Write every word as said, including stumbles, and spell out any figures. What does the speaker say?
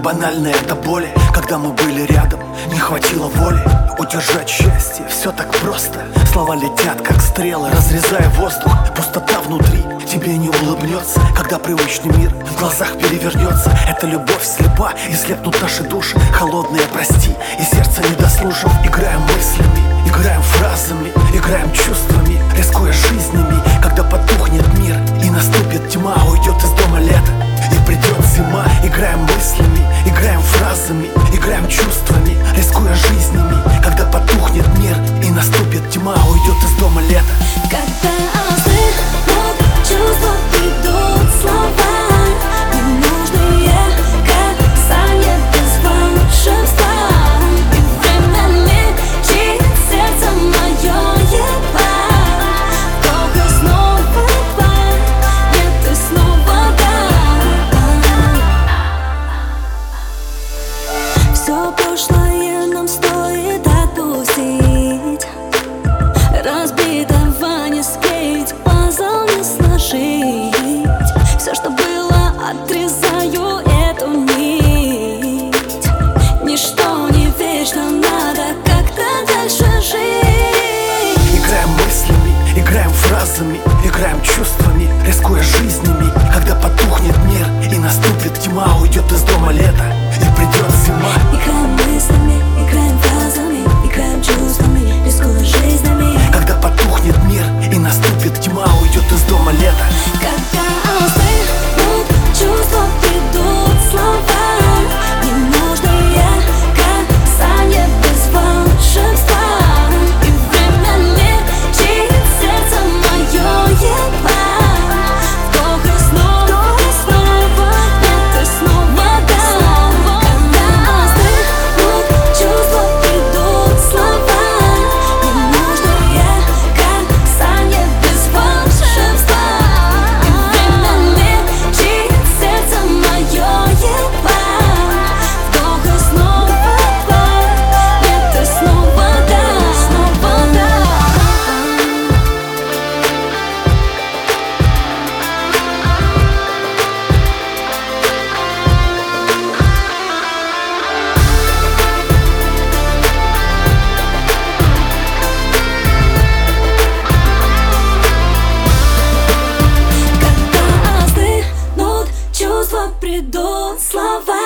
банальные это боли, когда мы были рядом, не хватило воли удержать счастье, все так просто. Слова летят, как стрелы, разрезая воздух. Пустота внутри тебе не улыбнется, когда привычный мир в глазах перевернется. Эта любовь слепа, и слепнут наши души, холодные, прости, и сердце не дослушав. Играем мыслями, играем фразами, играем чувствами, рискуя жизнями. Когда потухнет мир и наступит тьма, уйдет из дома лето и придет зима. Играем мыслями, играем фразами, играем чувствами, рискуя жизнями. Когда потухнет мир и наступит тьма, уйдет из дома лето. Когда остынут чувства, придут слова, ненужные касания без волшебства. И время лечит сердце мое едва. Вдох и снова два, нет и снова да. Все прошлое нам стоит отпустить, разбитого не склеить, пазл не сложить. Все, что было, отрезаю эту нить. Ничто не вечно, надо как-то дальше жить. Играем мыслями, играем фразами, играем чувствами, рискуя жизнями. Когда потухнет мир и наступит тьма, уйдет из дома лето и придет зима. Играем мыслями, играем фразами, играем чувствами, рискуя жизнями. Когда потухнет мир и наступит тьма, уйдет из дома лето. Когда остынут чувства, придут слова, ненужные касания без волшебства. И время лечит сердце мое едва. Вдох и снова, снова, нет и снова да. Когда остынут чувства, придут слова, ненужные касания без волшебства. И время лечит сердце мое едва. Вдох и снова два, нет и снова да, снова да. Когда остынут чувства, придут слова.